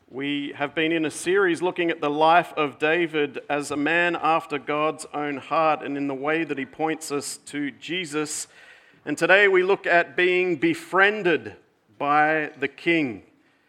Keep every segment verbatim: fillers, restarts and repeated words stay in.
We have been in a series looking at the life of David as a man after God's own heart and in the way that he points us to Jesus. And today we look at being befriended by the King.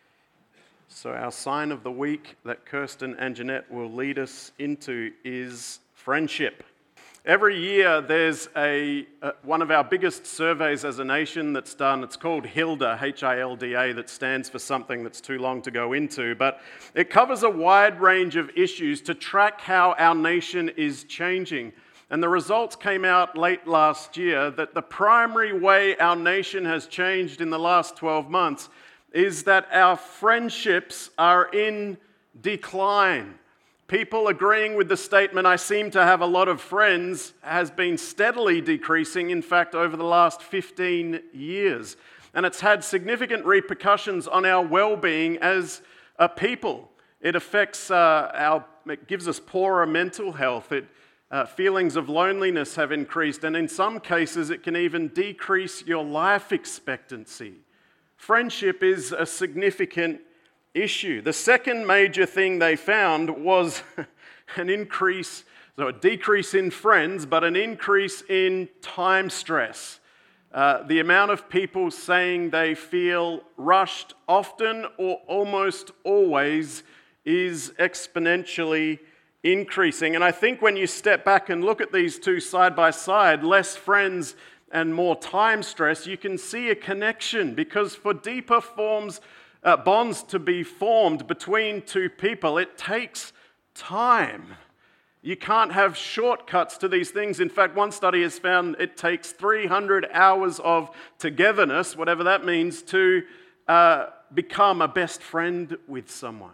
So our sign of the week that Kirsten and Jeanette will lead us into is friendship. Every year there's a uh, one of our biggest surveys as a nation that's done. It's called HILDA, H I L D A, that stands for something that's too long to go into. But it covers a wide range of issues to track how our nation is changing. And the results came out late last year that the primary way our nation has changed in the last twelve months is that our friendships are in decline. People agreeing with the statement, "I seem to have a lot of friends," has been steadily decreasing, in fact, over the last fifteen years. And it's had significant repercussions on our well-being as a people. It affects uh, our, it gives us poorer mental health. It, uh, feelings of loneliness have increased, and in some cases, it can even decrease your life expectancy. Friendship is a significant issue. The second major thing they found was an increase, so a decrease in friends, but an increase in time stress. Uh, the amount of people saying they feel rushed often or almost always is exponentially increasing. And I think when you step back and look at these two side by side, less friends and more time stress, you can see a connection, because for deeper forms Uh, bonds to be formed between two people, it takes time. You can't have shortcuts to these things. In fact, one study has found it takes three hundred hours of togetherness, whatever that means, to uh, become a best friend with someone.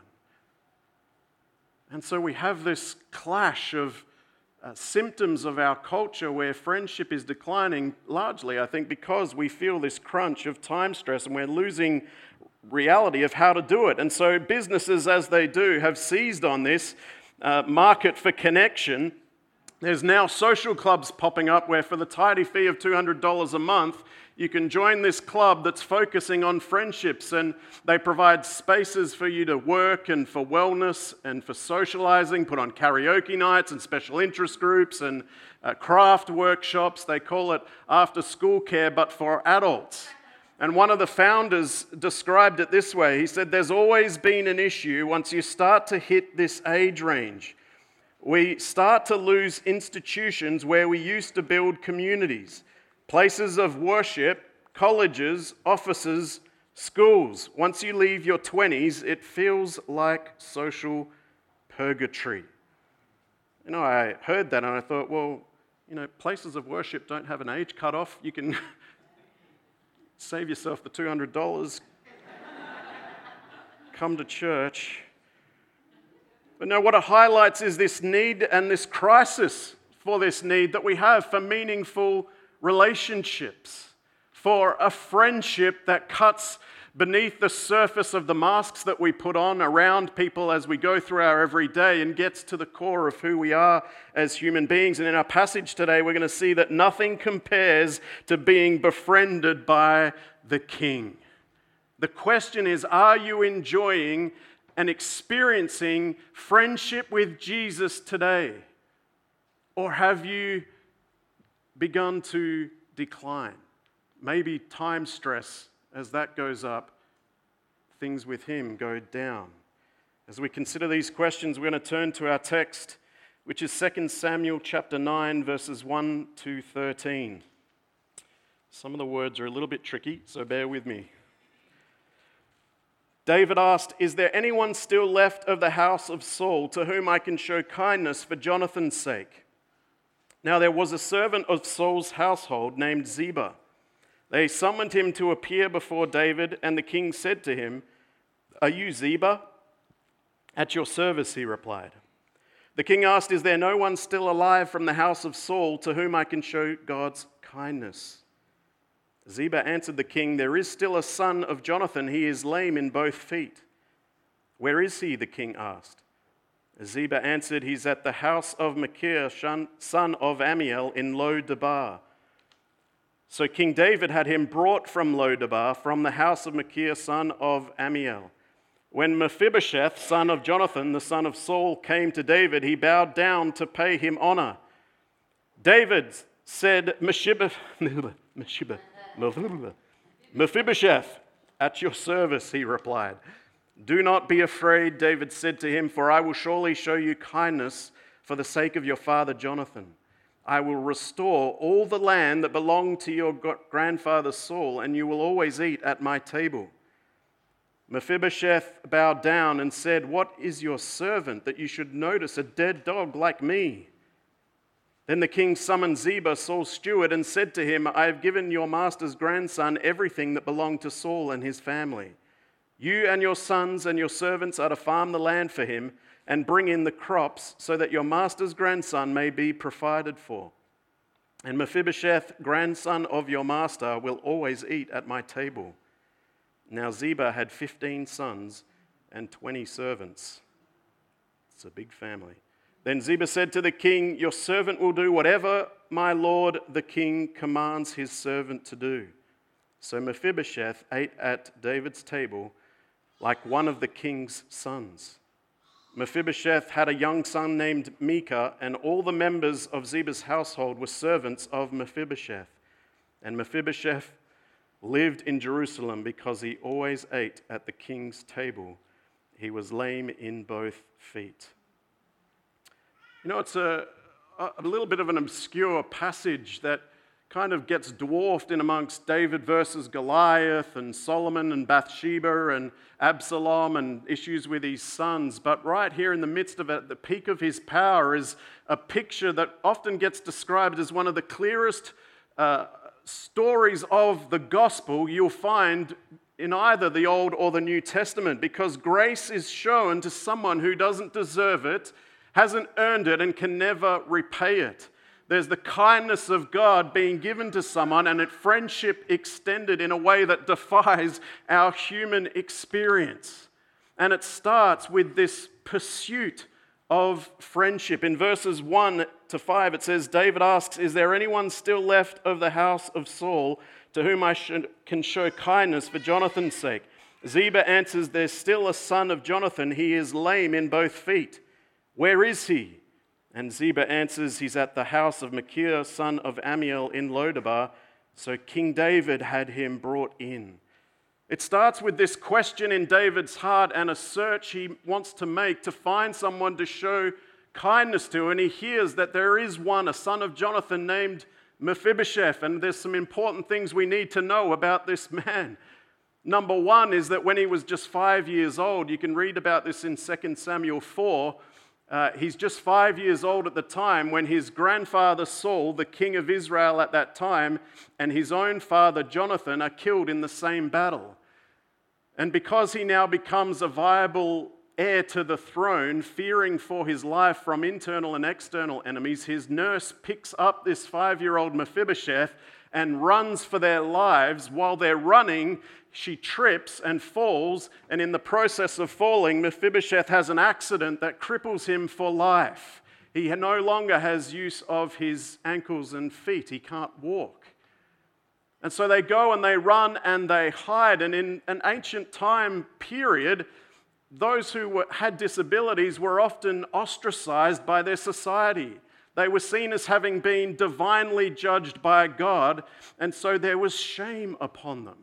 And so we have this clash of uh, symptoms of our culture where friendship is declining, largely, I think, because we feel this crunch of time stress and we're losing reality of how to do it. And so businesses, as they do, have seized on this uh, market for connection. There's now social clubs popping up where for the tidy fee of two hundred dollars a month, you can join this club that's focusing on friendships, and they provide spaces for you to work and for wellness and for socializing, put on karaoke nights and special interest groups and uh, craft workshops. They call it after school care, but for adults. And one of the founders described it this way. He said, "There's always been an issue once you start to hit this age range. We start to lose institutions where we used to build communities, places of worship, colleges, offices, schools. Once you leave your twenties, it feels like social purgatory." You know, I heard that and I thought, well, you know, places of worship don't have an age cutoff. You can save yourself the two hundred dollars, come to church. But no, what it highlights is this need and this crisis for this need that we have for meaningful relationships, for a friendship that cuts beneath the surface of the masks that we put on around people as we go through our everyday and gets to the core of who we are as human beings. And in our passage today, we're going to see that nothing compares to being befriended by the King. The question is, are you enjoying and experiencing friendship with Jesus today? Or have you begun to decline? Maybe time stress, as that goes up, things with him go down. As we consider these questions, we're going to turn to our text, which is Second Samuel chapter nine, verses one to thirteen. Some of the words are a little bit tricky, so bear with me. David asked, "Is there anyone still left of the house of Saul to whom I can show kindness for Jonathan's sake?" Now there was a servant of Saul's household named Ziba. They summoned him to appear before David, and the king said to him, "Are you Ziba?" "At your service," he replied. The king asked, "Is there no one still alive from the house of Saul to whom I can show God's kindness?" Ziba answered the king, "There is still a son of Jonathan. He is lame in both feet." "Where is he?" the king asked. Ziba answered, "He's at the house of Machir, son of Ammiel, in Lo-debar." So King David had him brought from Lo-debar, from the house of Machir, son of Ammiel. When Mephibosheth, son of Jonathan, the son of Saul, came to David, he bowed down to pay him honor. David said, Mephibosheth, at your service, he replied. Do not be afraid, David said to him, for I will surely show you kindness for the sake of your father Jonathan. I will restore all the land that belonged to your grandfather Saul, and you will always eat at my table. Mephibosheth bowed down and said, What is your servant that you should notice a dead dog like me? Then the king summoned Ziba, Saul's steward, and said to him, I have given your master's grandson everything that belonged to Saul and his family. You and your sons and your servants are to farm the land for him and bring in the crops so that your master's grandson may be provided for. And Mephibosheth, grandson of your master, will always eat at my table. Now Ziba had fifteen sons and twenty servants. It's a big family. Then Ziba said to the king, Your servant will do whatever my lord the king commands his servant to do. So Mephibosheth ate at David's table like one of the king's sons. Mephibosheth had a young son named Micah, and all the members of Ziba's household were servants of Mephibosheth. And Mephibosheth lived in Jerusalem because he always ate at the king's table. He was lame in both feet. You know, it's a, a little bit of an obscure passage that kind of gets dwarfed in amongst David versus Goliath and Solomon and Bathsheba and Absalom and issues with his sons. But right here in the midst of it, at the peak of his power, is a picture that often gets described as one of the clearest uh, stories of the gospel you'll find in either the Old or the New Testament, because grace is shown to someone who doesn't deserve it, hasn't earned it, and can never repay it. There's the kindness of God being given to someone, and it friendship extended in a way that defies our human experience. And it starts with this pursuit of friendship. In verses one to five, it says, David asks, Is there anyone still left of the house of Saul to whom I should, can show kindness for Jonathan's sake? Ziba answers, There's still a son of Jonathan. He is lame in both feet. Where is he? And Ziba answers, He's at the house of Machir, son of Amiel, in Lodabar. So King David had him brought in. It starts with this question in David's heart and a search he wants to make to find someone to show kindness to. And he hears that there is one, a son of Jonathan named Mephibosheth. And there's some important things we need to know about this man. Number one is that when he was just five years old, you can read about this in Second Samuel four, Uh, he's just five years old at the time when his grandfather Saul, the king of Israel at that time, and his own father Jonathan are killed in the same battle. And because he now becomes a viable heir to the throne, fearing for his life from internal and external enemies, his nurse picks up this five-year-old Mephibosheth and runs for their lives. While they're running, she trips and falls, and in the process of falling, Mephibosheth has an accident that cripples him for life. He no longer has use of his ankles and feet. He can't walk. And so they go and they run and they hide. And in an ancient time period, those who were, had disabilities were often ostracized by their society. They were seen as having been divinely judged by God, and so there was shame upon them.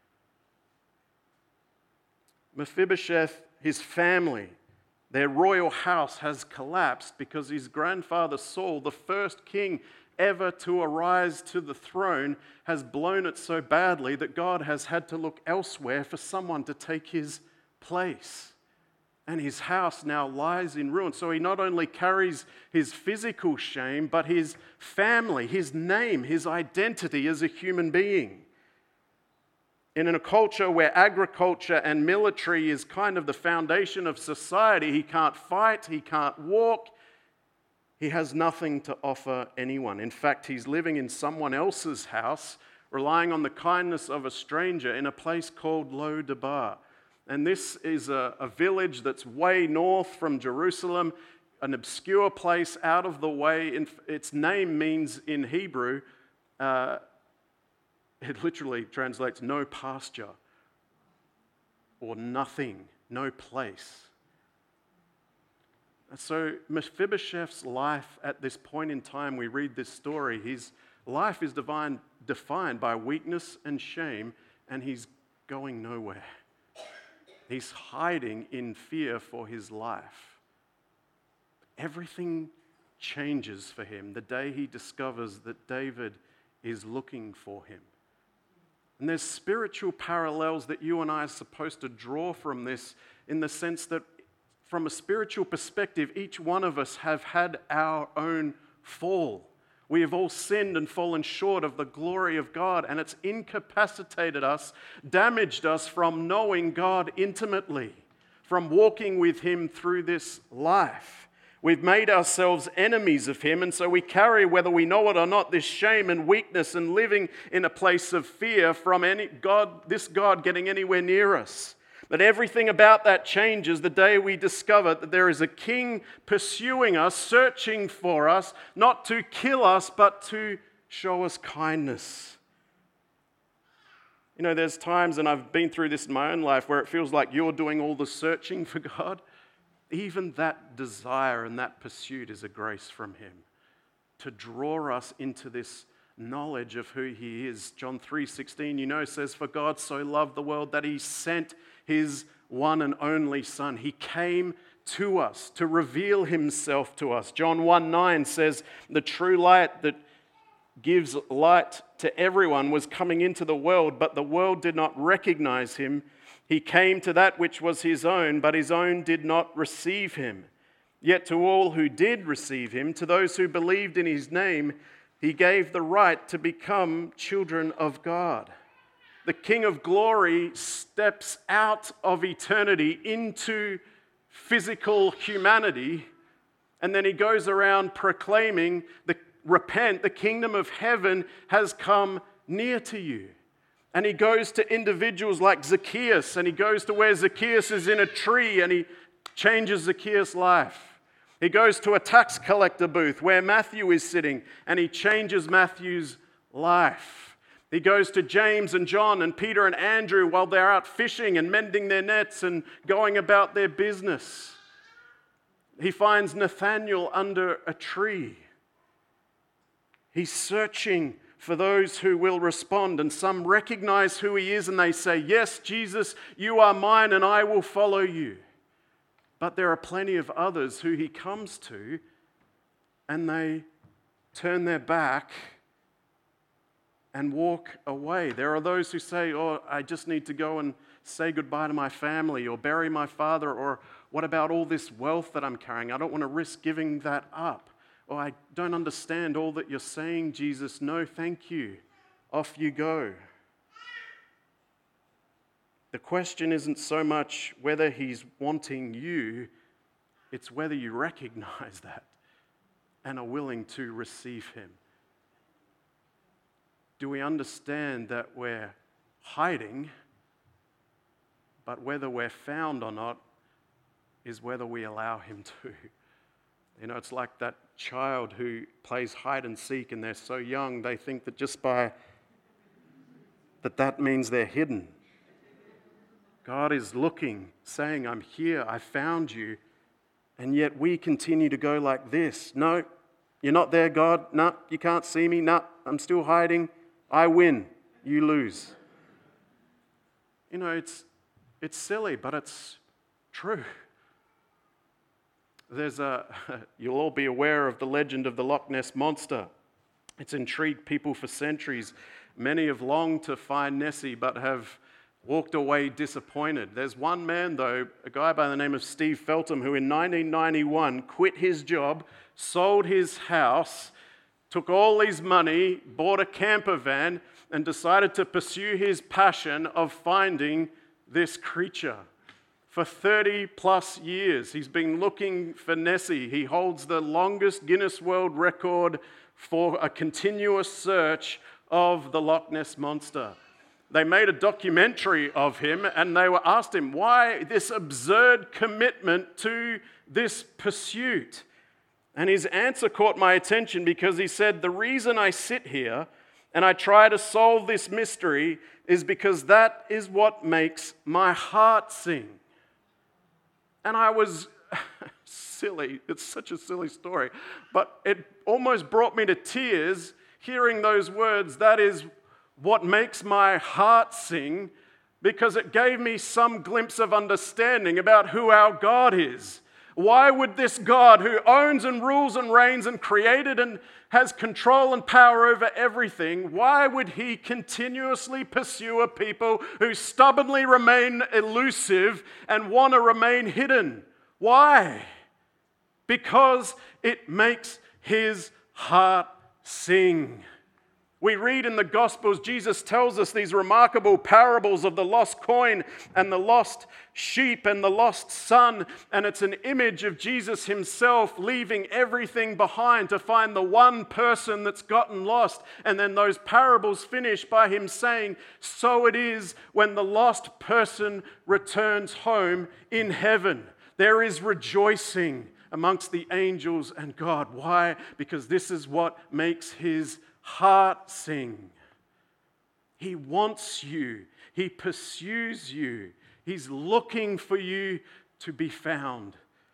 Mephibosheth, his family, their royal house has collapsed because his grandfather Saul, the first king ever to arise to the throne, has blown it so badly that God has had to look elsewhere for someone to take his place. And his house now lies in ruin. So he not only carries his physical shame, but his family, his name, his identity as a human being. In a culture where agriculture and military is kind of the foundation of society, he can't fight, he can't walk, he has nothing to offer anyone. In fact, he's living in someone else's house, relying on the kindness of a stranger in a place called Lodabar. And this is a, a village that's way north from Jerusalem, an obscure place out of the way. In, its name means in Hebrew, uh, it literally translates no pasture or nothing no place. So Mephibosheth's life at this point in time, we read this story, his life is divine, defined by weakness and shame, and he's going nowhere. He's hiding in fear for his life. Everything changes for him the day he discovers that David is looking for him. And there's spiritual parallels that you and I are supposed to draw from this, in the sense that from a spiritual perspective, each one of us have had our own fall. We have all sinned and fallen short of the glory of God, and it's incapacitated us, damaged us from knowing God intimately, from walking with Him through this life. We've made ourselves enemies of Him, and so we carry, whether we know it or not, this shame and weakness and living in a place of fear from any God, this God getting anywhere near us. But everything about that changes the day we discover that there is a king pursuing us, searching for us, not to kill us, but to show us kindness. You know, there's times, and I've been through this in my own life, where it feels like you're doing all the searching for God. Even that desire and that pursuit is a grace from Him to draw us into this knowledge of who He is. John three sixteen, you know, says, "For God so loved the world that He sent His one and only Son." He came to us to reveal Himself to us. John one nine says, "The true light that gives light to everyone was coming into the world, but the world did not recognize Him. He came to that which was His own, but His own did not receive Him. Yet to all who did receive Him, to those who believed in His name, He gave the right to become children of God." The King of Glory steps out of eternity into physical humanity, and then He goes around proclaiming, the, repent, the kingdom of heaven has come near to you. And He goes to individuals like Zacchaeus, and He goes to where Zacchaeus is in a tree, and He changes Zacchaeus' life. He goes to a tax collector booth where Matthew is sitting, and He changes Matthew's life. He goes to James and John and Peter and Andrew while they're out fishing and mending their nets and going about their business. He finds Nathanael under a tree. He's searching for those who will respond, and some recognize who He is and they say, "Yes, Jesus, you are mine and I will follow you." But there are plenty of others who He comes to and they turn their back and walk away. There are those who say, "Oh, I just need to go and say goodbye to my family or bury my father, or what about all this wealth that I'm carrying? I don't want to risk giving that up. Or I don't understand all that you're saying, Jesus. No, thank you. Off you go." The question isn't so much whether He's wanting you, it's whether you recognize that and are willing to receive Him. Do we understand that we're hiding, but whether we're found or not is whether we allow Him to? You know, it's like that child who plays hide and seek, and they're so young they think that just by that that means they're hidden. God is looking, saying, "I'm here, I found you," and yet we continue to go like this. "No, you're not there, God. No, you can't see me. No, I'm still hiding. I win, you lose." You know, it's it's silly, but it's true. There's a, you'll all be aware of the legend of the Loch Ness Monster. It's intrigued people for centuries. Many have longed to find Nessie, but have walked away disappointed. There's one man, though, a guy by the name of Steve Feltham, who in nineteen ninety-one quit his job, sold his house, took all his money, bought a camper van, and decided to pursue his passion of finding this creature. For thirty plus years, he's been looking for Nessie. He holds the longest Guinness World Record for a continuous search of the Loch Ness Monster. They made a documentary of him, and they were asked him, why this absurd commitment to this pursuit? And his answer caught my attention, because he said, "The reason I sit here and I try to solve this mystery is because that is what makes my heart sing." And I was silly. It's such a silly story. But it almost brought me to tears hearing those words. That is what makes my heart sing, because it gave me some glimpse of understanding about who our God is. Why would this God, who owns and rules and reigns and created and has control and power over everything, why would he continuously pursue a people who stubbornly remain elusive and want to remain hidden? Why? Because it makes his heart sing. We read in the Gospels, Jesus tells us these remarkable parables of the lost coin and the lost sheep and the lost son, and it's an image of Jesus himself leaving everything behind to find the one person that's gotten lost. And then those parables finish by him saying, so it is when the lost person returns home in heaven. There is rejoicing amongst the angels and God. Why? Because this is what makes his heart sing. He wants you. He pursues you. He's looking for you to be found.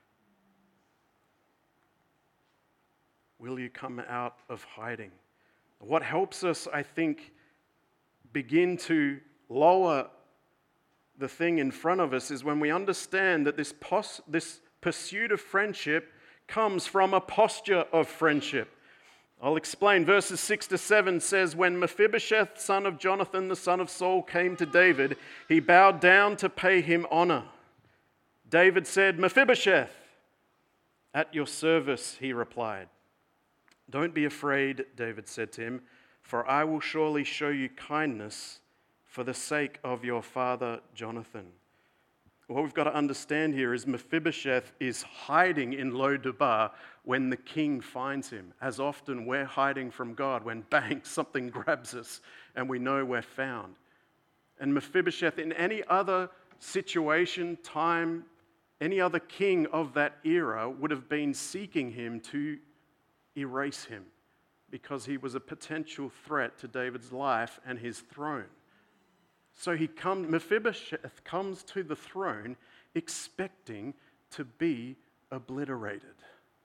Will you come out of hiding? What helps us, I think, begin to lower the thing in front of us is when we understand that this, pos- this pursuit of friendship comes from a posture of friendship. I'll explain. Verses six to seven says, when Mephibosheth, son of Jonathan, the son of Saul, came to David, he bowed down to pay him honor. David said, Mephibosheth, at your service, he replied. Don't be afraid, David said to him, for I will surely show you kindness for the sake of your father Jonathan. What we've got to understand here is Mephibosheth is hiding in Lo-debar when the king finds him. As often we're hiding from God when bang, something grabs us and we know we're found. And Mephibosheth, in any other situation, time, any other king of that era would have been seeking him to erase him because he was a potential threat to David's life and his throne. So he comes, Mephibosheth comes to the throne expecting to be obliterated.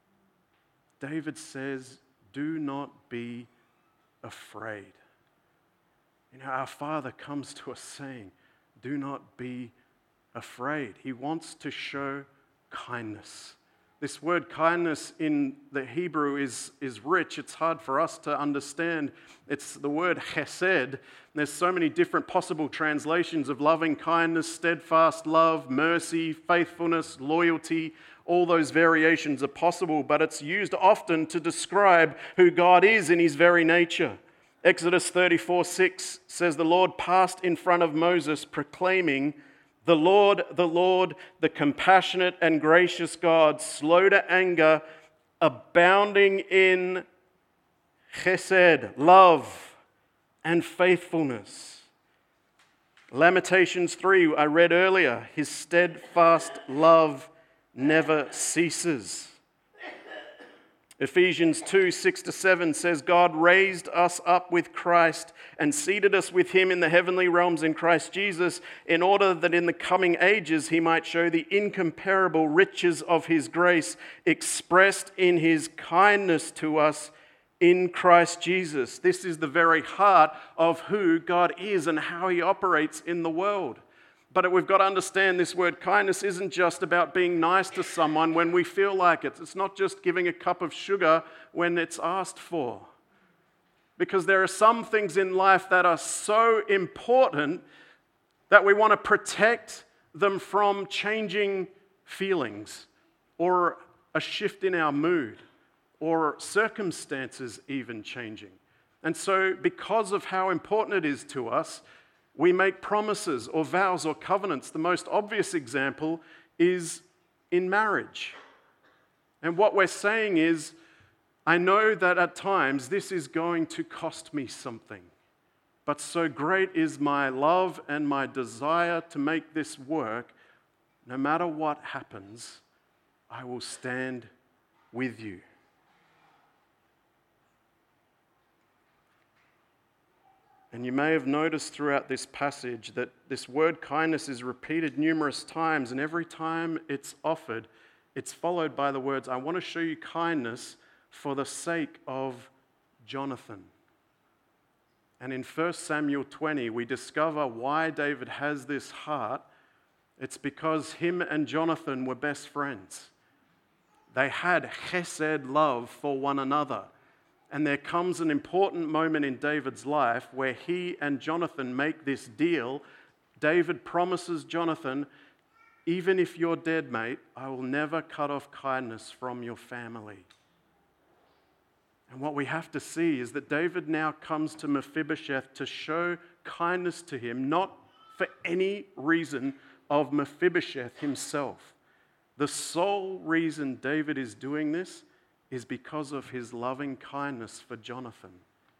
David says, do not be afraid. You know, our Father comes to us saying, do not be afraid. He wants to show kindness. This word kindness in the Hebrew is, is rich. It's hard for us to understand. It's the word chesed. There's so many different possible translations of loving kindness, steadfast love, mercy, faithfulness, loyalty. All those variations are possible, but it's used often to describe who God is in his very nature. Exodus thirty-four six says, the Lord passed in front of Moses proclaiming, the Lord, the Lord, the compassionate and gracious God, slow to anger, abounding in chesed, love, and faithfulness. Lamentations three, I read earlier, his steadfast love never ceases. Ephesians two, six to seven says, God raised us up with Christ and seated us with him in the heavenly realms in Christ Jesus, in order that in the coming ages he might show the incomparable riches of his grace expressed in his kindness to us in Christ Jesus. This is the very heart of who God is and how he operates in the world. But we've got to understand this word kindness isn't just about being nice to someone when we feel like it. It's not just giving a cup of sugar when it's asked for. Because there are some things in life that are so important that we want to protect them from changing feelings or a shift in our mood or circumstances even changing. And so because of how important it is to us, we make promises or vows or covenants. The most obvious example is in marriage. And what we're saying is, I know that at times this is going to cost me something, but so great is my love and my desire to make this work, no matter what happens, I will stand with you. And you may have noticed throughout this passage that this word kindness is repeated numerous times, and every time it's offered, it's followed by the words, I want to show you kindness for the sake of Jonathan. And in First Samuel twenty, we discover why David has this heart. It's because him and Jonathan were best friends. They had chesed love for one another. And there comes an important moment in David's life where he and Jonathan make this deal. David promises Jonathan, even if you're dead, mate, I will never cut off kindness from your family. And what we have to see is that David now comes to Mephibosheth to show kindness to him, not for any reason of Mephibosheth himself. The sole reason David is doing this is because of his loving kindness for Jonathan.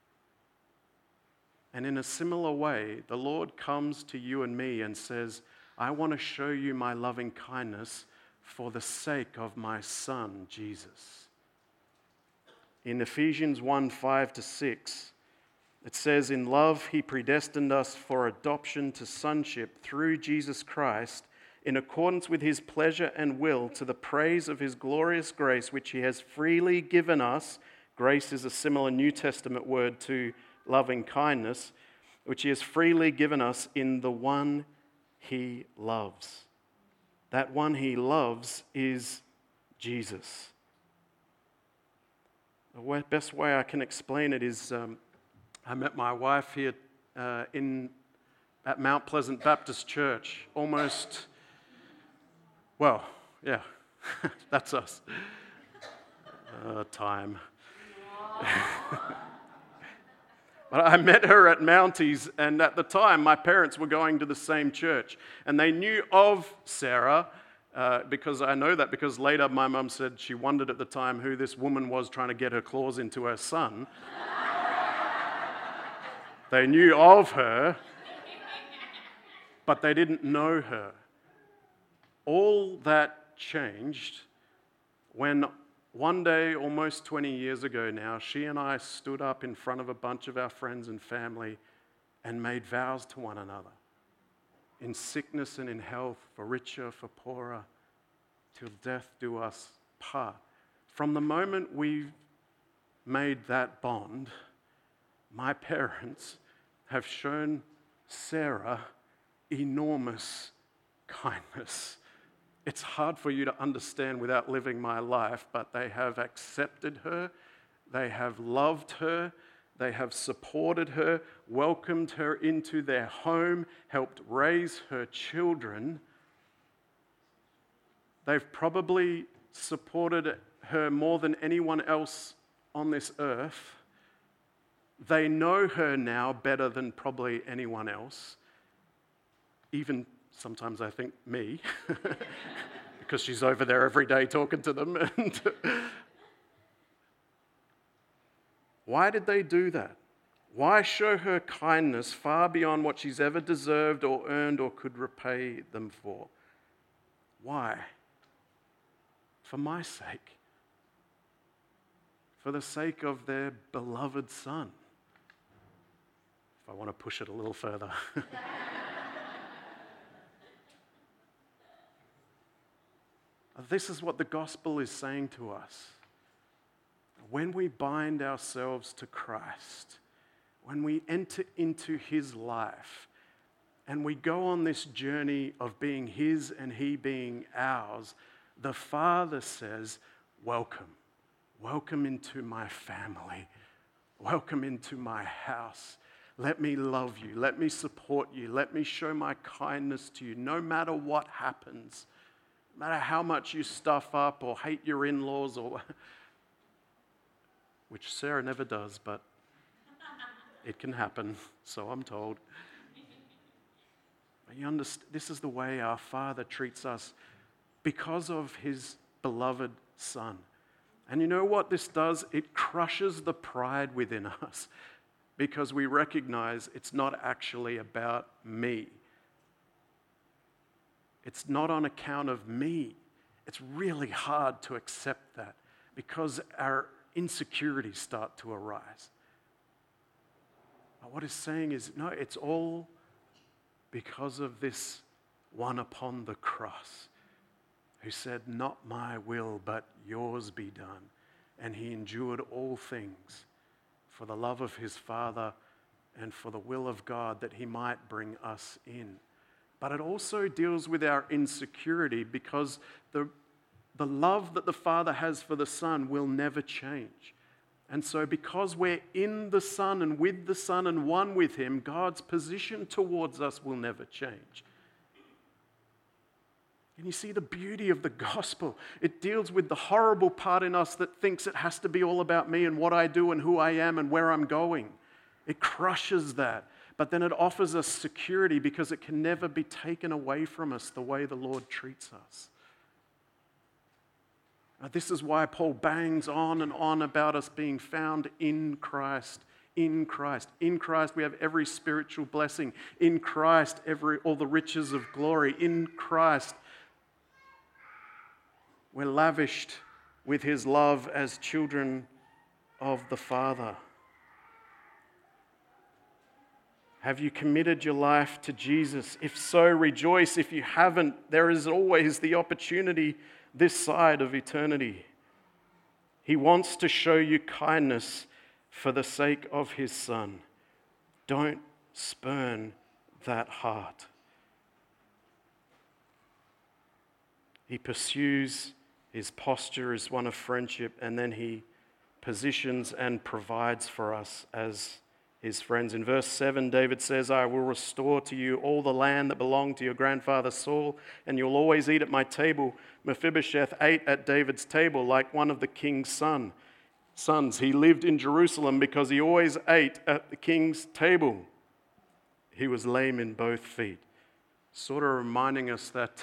And in a similar way, the Lord comes to you and me and says, I want to show you my loving kindness for the sake of my son, Jesus. In Ephesians one, five to six, it says, in love he predestined us for adoption to sonship through Jesus Christ, in accordance with his pleasure and will, to the praise of his glorious grace, which he has freely given us. Grace is a similar New Testament word to loving kindness, which he has freely given us in the one he loves. That one he loves is Jesus. The best way I can explain it is um, I met my wife here uh, in at Mount Pleasant Baptist Church almost... Well, yeah, that's us. Uh, time. But I met her at Mounties, and at the time, my parents were going to the same church. And they knew of Sarah, uh, because I know that because later my mum said she wondered at the time who this woman was trying to get her claws into her son. They knew of her, but they didn't know her. All that changed when one day, almost twenty years ago now, she and I stood up in front of a bunch of our friends and family and made vows to one another. In sickness and in health, for richer, for poorer, till death do us part. From the moment we made that bond, my parents have shown Sarah enormous kindness. It's hard for you to understand without living my life, but they have accepted her, they have loved her, they have supported her, welcomed her into their home, helped raise her children. They've probably supported her more than anyone else on this earth. They know her now better than probably anyone else, even sometimes I think me, because she's over there every day talking to them. And why did they do that? Why show her kindness far beyond what she's ever deserved or earned or could repay them for? Why? For my sake. For the sake of their beloved son. If I want to push it a little further. This is what the gospel is saying to us. When we bind ourselves to Christ, when we enter into his life, and we go on this journey of being his and he being ours, the Father says, welcome. Welcome into my family. Welcome into my house. Let me love you. Let me support you. Let me show my kindness to you, no matter what happens. No matter how much you stuff up or hate your in-laws, or which Sarah never does, but it can happen, so I'm told. You understand, this is the way our Father treats us because of his beloved Son. And you know what this does? It crushes the pride within us because we recognize it's not actually about me. It's not on account of me. It's really hard to accept that because our insecurities start to arise. But what he's saying is, no, it's all because of this one upon the cross who said, not my will, but yours be done. And he endured all things for the love of his Father and for the will of God, that he might bring us in. But it also deals with our insecurity, because the, the love that the Father has for the Son will never change. And so because we're in the Son and with the Son and one with him, God's position towards us will never change. And you see the beauty of the gospel. It deals with the horrible part in us that thinks it has to be all about me and what I do and who I am and where I'm going. It crushes that. But then it offers us security, because it can never be taken away from us the way the Lord treats us. Now, this is why Paul bangs on and on about us being found in Christ. In Christ. In Christ we have every spiritual blessing. In Christ every all the riches of glory. In Christ we're lavished with his love as children of the Father. Have you committed your life to Jesus? If so, rejoice. If you haven't, there is always the opportunity this side of eternity. He wants to show you kindness for the sake of his Son. Don't spurn that heart. He pursues, his posture is one of friendship, and then he positions and provides for us as his friends. In verse seven, David says, I will restore to you all the land that belonged to your grandfather Saul, and you'll always eat at my table. Mephibosheth ate at David's table like one of the king's son. sons. He lived in Jerusalem because he always ate at the king's table. He was lame in both feet. Sort of reminding us that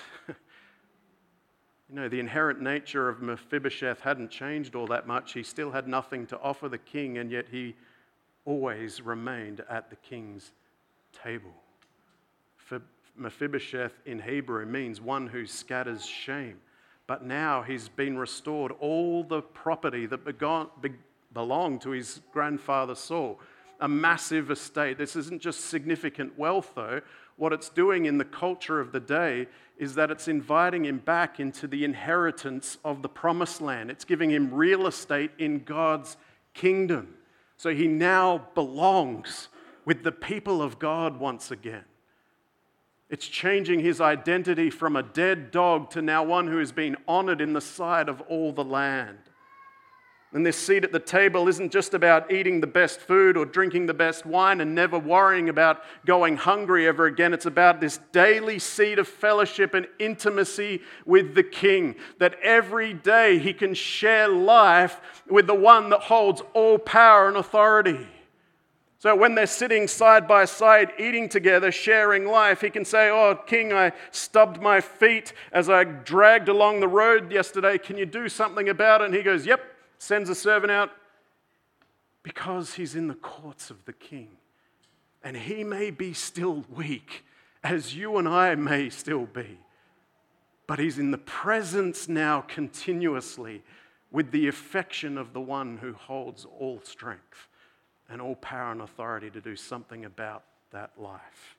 you know, the inherent nature of Mephibosheth hadn't changed all that much. He still had nothing to offer the king, and yet he always remained at the king's table. For Mephibosheth in Hebrew means one who scatters shame. But now he's been restored all the property that begon, be, belonged to his grandfather Saul. A massive estate. This isn't just significant wealth, though. What it's doing in the culture of the day is that it's inviting him back into the inheritance of the promised land. It's giving him real estate in God's kingdom. So he now belongs with the people of God once again. It's changing his identity from a dead dog to now one who has been honored in the sight of all the land. And this seat at the table isn't just about eating the best food or drinking the best wine and never worrying about going hungry ever again. It's about this daily seat of fellowship and intimacy with the King, that every day he can share life with the one that holds all power and authority. So when they're sitting side by side, eating together, sharing life, he can say, "Oh, King, I stubbed my feet as I dragged along the road yesterday. Can you do something about it?" And he goes, "Yep." Sends a servant out, because he's in the courts of the King. And he may be still weak, as you and I may still be. But he's in the presence now continuously with the affection of the one who holds all strength and all power and authority to do something about that life.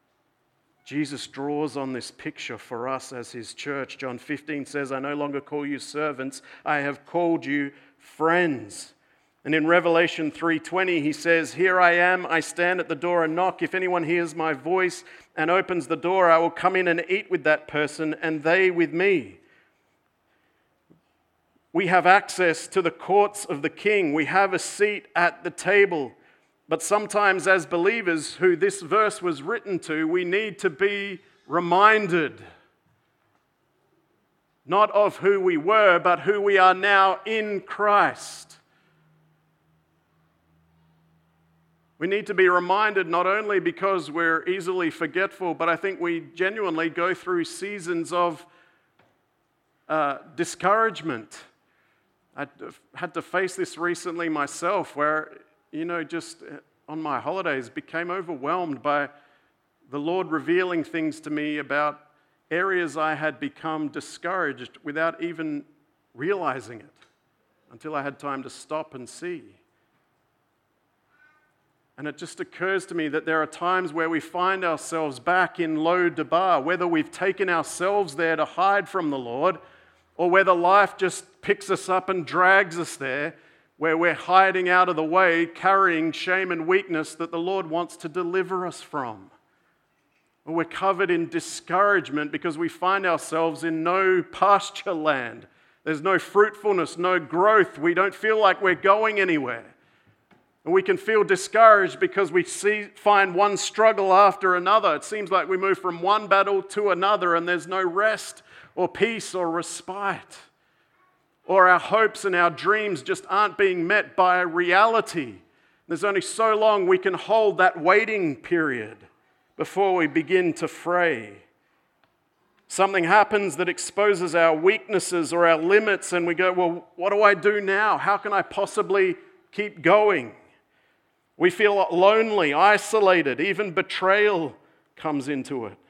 Jesus draws on this picture for us as his church. John fifteen says, "I no longer call you servants, I have called you friends." And in Revelation three twenty, he says, "Here I am, I stand at the door and knock. If anyone hears my voice and opens the door, I will come in and eat with that person and they with me." We have access to the courts of the King. We have a seat at the table. But sometimes as believers who this verse was written to, we need to be reminded not of who we were, but who we are now in Christ. We need to be reminded not only because we're easily forgetful, but I think we genuinely go through seasons of uh, discouragement. I had to face this recently myself, where you know, just on my holidays, became overwhelmed by the Lord revealing things to me about areas I had become discouraged without even realizing it, until I had time to stop and see. And it just occurs to me that there are times where we find ourselves back in Lo-debar, whether we've taken ourselves there to hide from the Lord, or whether life just picks us up and drags us there, where we're hiding out of the way, carrying shame and weakness that the Lord wants to deliver us from. Or we're covered in discouragement because we find ourselves in no pasture land. There's no fruitfulness, no growth. We don't feel like we're going anywhere. And we can feel discouraged because we see, find one struggle after another. It seems like we move from one battle to another and there's no rest or peace or respite. Or our hopes and our dreams just aren't being met by reality. There's only so long we can hold that waiting period before we begin to fray. Something happens that exposes our weaknesses or our limits, and we go, well, what do I do now? How can I possibly keep going? We feel lonely, isolated, even betrayal comes into it.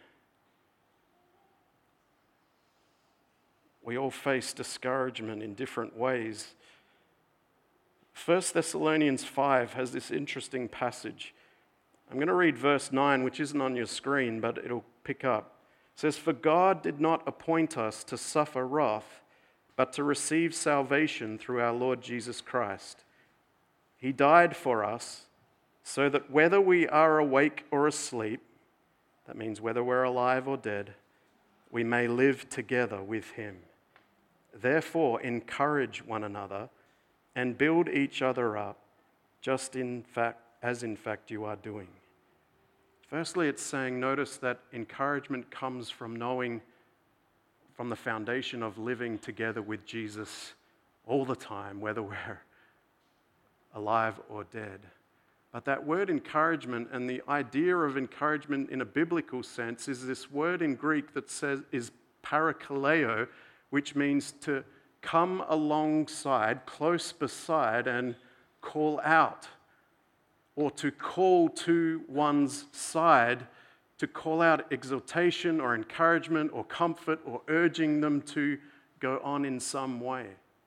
We all face discouragement in different ways. First Thessalonians five has this interesting passage. I'm going to read verse nine, which isn't on your screen, but it'll pick up. It says, "For God did not appoint us to suffer wrath, but to receive salvation through our Lord Jesus Christ. He died for us, so that whether we are awake or asleep," that means whether we're alive or dead, "we may live together with him. Therefore, encourage one another and build each other up, just in fact, as in fact you are doing." Firstly, it's saying, notice that encouragement comes from knowing, from the foundation of living together with Jesus all the time, whether we're alive or dead. But that word encouragement and the idea of encouragement in a biblical sense is this word in Greek that says is parakaleo, which means to come alongside, close beside, and call out, or to call to one's side, to call out exhortation or encouragement or comfort or urging them to go on in some way.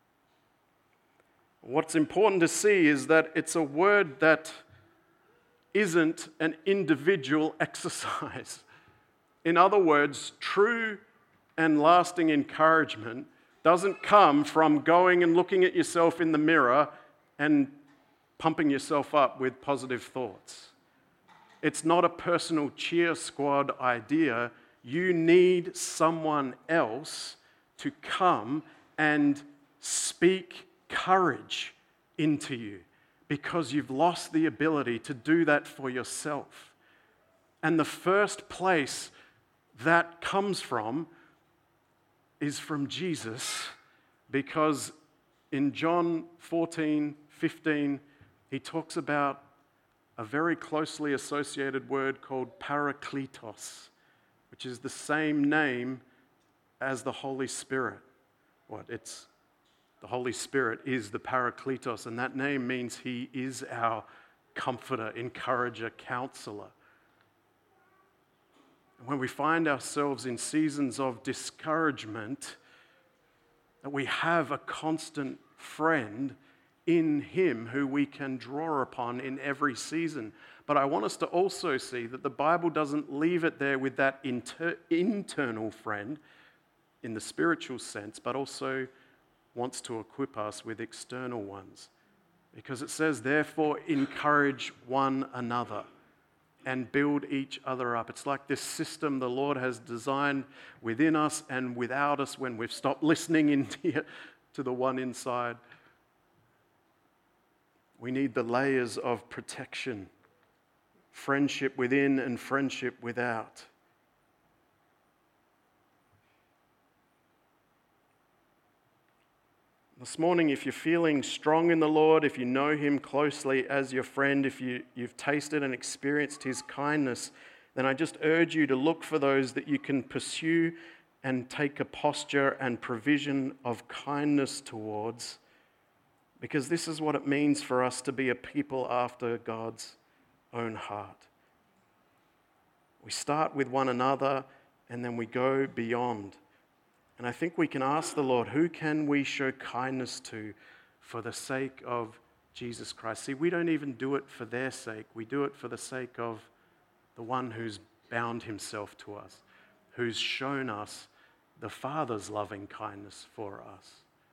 What's important to see is that it's a word that isn't an individual exercise. In other words, true and lasting encouragement doesn't come from going and looking at yourself in the mirror and pumping yourself up with positive thoughts. It's not a personal cheer squad idea. You need someone else to come and speak courage into you because you've lost the ability to do that for yourself. And the first place that comes from is from Jesus, because in John fourteen fifteen, he talks about a very closely associated word called parakletos, which is the same name as the Holy Spirit. What? It's the Holy Spirit is the parakletos, and that name means he is our comforter, encourager, counselor. And when we find ourselves in seasons of discouragement, that we have a constant friend in him who we can draw upon in every season. But I want us to also see that the Bible doesn't leave it there with that inter- internal friend in the spiritual sense, but also wants to equip us with external ones. Because it says, therefore, encourage one another and build each other up. It's like this system the Lord has designed within us and without us when we've stopped listening into to the one inside. We need the layers of protection, friendship within and friendship without. This morning, if you're feeling strong in the Lord, if you know him closely as your friend, if you, you've tasted and experienced his kindness, then I just urge you to look for those that you can pursue and take a posture and provision of kindness towards, because this is what it means for us to be a people after God's own heart. We start with one another and then we go beyond. And I think we can ask the Lord, who can we show kindness to for the sake of Jesus Christ. See, we don't even do it for their sake. We do it for the sake of the one who's bound himself to us, who's shown us the Father's loving kindness for us.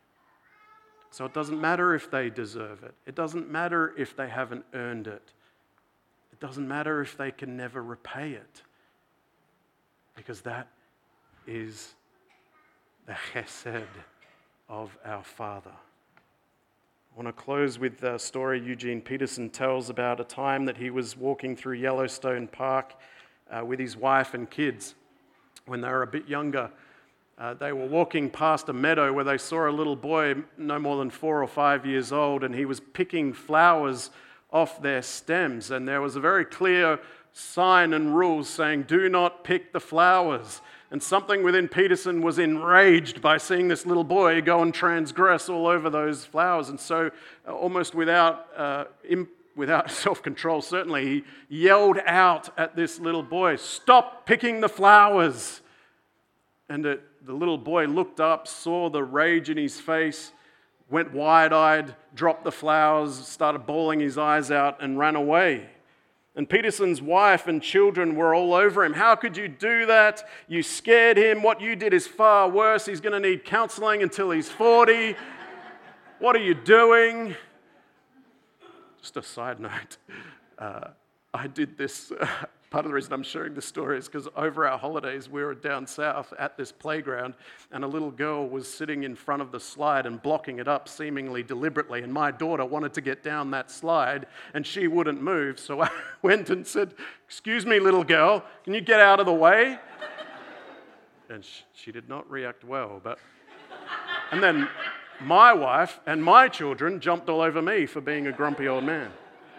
So it doesn't matter if they deserve it. It doesn't matter if they haven't earned it. It doesn't matter if they can never repay it. Because that is the chesed of our Father. I want to close with a story Eugene Peterson tells about a time that he was walking through Yellowstone Park uh, with his wife and kids when they were a bit younger. Uh, they were walking past a meadow where they saw a little boy no more than four or five years old, and he was picking flowers off their stems. And there was a very clear sign and rule saying, "Do not pick the flowers." And something within Peterson was enraged by seeing this little boy go and transgress all over those flowers. And so, uh, almost without uh, imp- without self-control, certainly, he yelled out at this little boy, "Stop picking the flowers!" And it, the little boy looked up, saw the rage in his face, went wide-eyed, dropped the flowers, started bawling his eyes out, and ran away. And Peterson's wife and children were all over him. "How could you do that? You scared him. What you did is far worse. He's going to need counseling until he's forty. What are you doing?" Just a side note. Uh, I did this. Uh, part of the reason I'm sharing this story is because over our holidays, we were down south at this playground, and a little girl was sitting in front of the slide and blocking it up seemingly deliberately. And my daughter wanted to get down that slide, and she wouldn't move. So I went and said, "Excuse me, little girl, can you get out of the way?" And she, she did not react well. But and then my wife and my children jumped all over me for being a grumpy old man.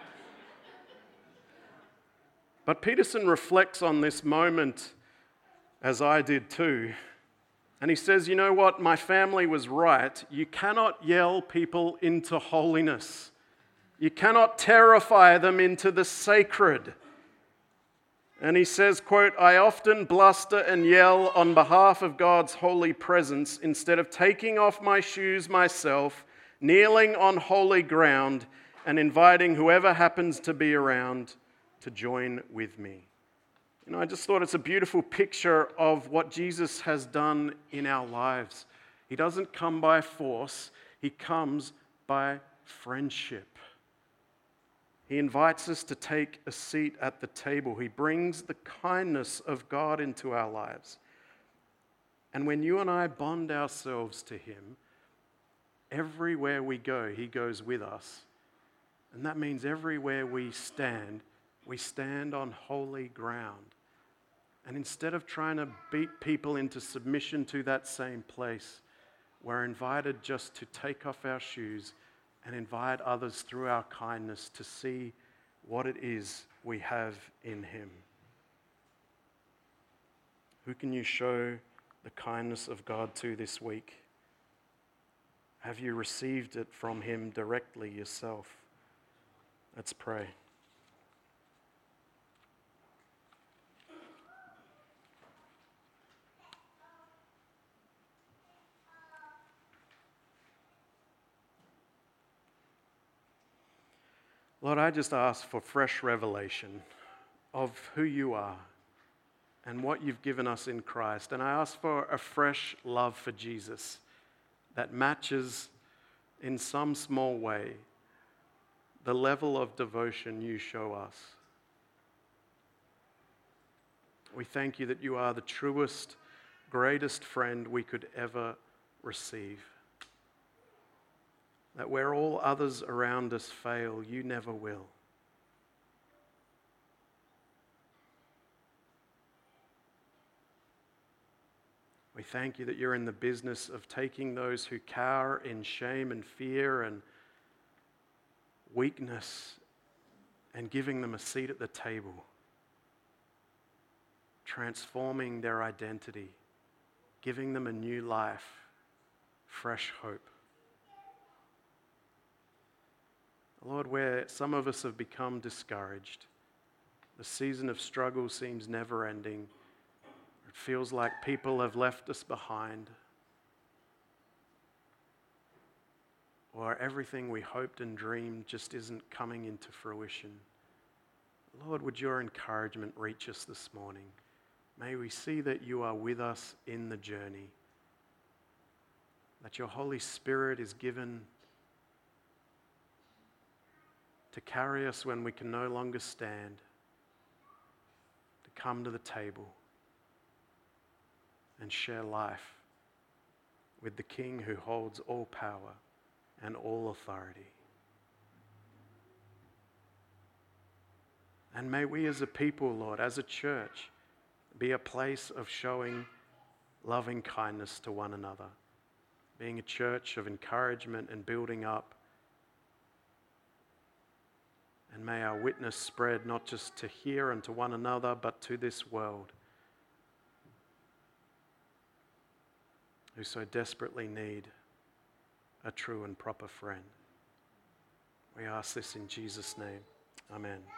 But Peterson reflects on this moment, as I did too, and he says, "You know what? My family was right. You cannot yell people into holiness. You cannot terrify them into the sacred." And he says, quote, "I often bluster and yell on behalf of God's holy presence instead of taking off my shoes myself, kneeling on holy ground, and inviting whoever happens to be around to join with me." You know, I just thought it's a beautiful picture of what Jesus has done in our lives. He doesn't come by force, he comes by friendship. He invites us to take a seat at the table. He brings the kindness of God into our lives. And when you and I bond ourselves to him, everywhere we go, he goes with us. And that means everywhere we stand, we stand on holy ground. And instead of trying to beat people into submission to that same place, we're invited just to take off our shoes and invite others through our kindness to see what it is we have in him. Who can you show the kindness of God to this week? Have you received it from him directly yourself? Let's pray. Lord, I just ask for fresh revelation of who you are and what you've given us in Christ. And I ask for a fresh love for Jesus that matches in some small way the level of devotion you show us. We thank you that you are the truest, greatest friend we could ever receive. That where all others around us fail, you never will. We thank you that you're in the business of taking those who cower in shame and fear and weakness and giving them a seat at the table, transforming their identity, giving them a new life, fresh hope. Lord, where some of us have become discouraged, the season of struggle seems never ending. It feels like people have left us behind. or everything we hoped and dreamed just isn't coming into fruition. Lord, would your encouragement reach us this morning? May we see that you are with us in the journey, that your Holy Spirit is given to carry us when we can no longer stand, to come to the table and share life with the King who holds all power and all authority. And may we as a people, Lord, as a church, be a place of showing loving kindness to one another, being a church of encouragement and building up. And may our witness spread not just to here and to one another, but to this world, who so desperately need a true and proper friend. We ask this in Jesus' name. Amen.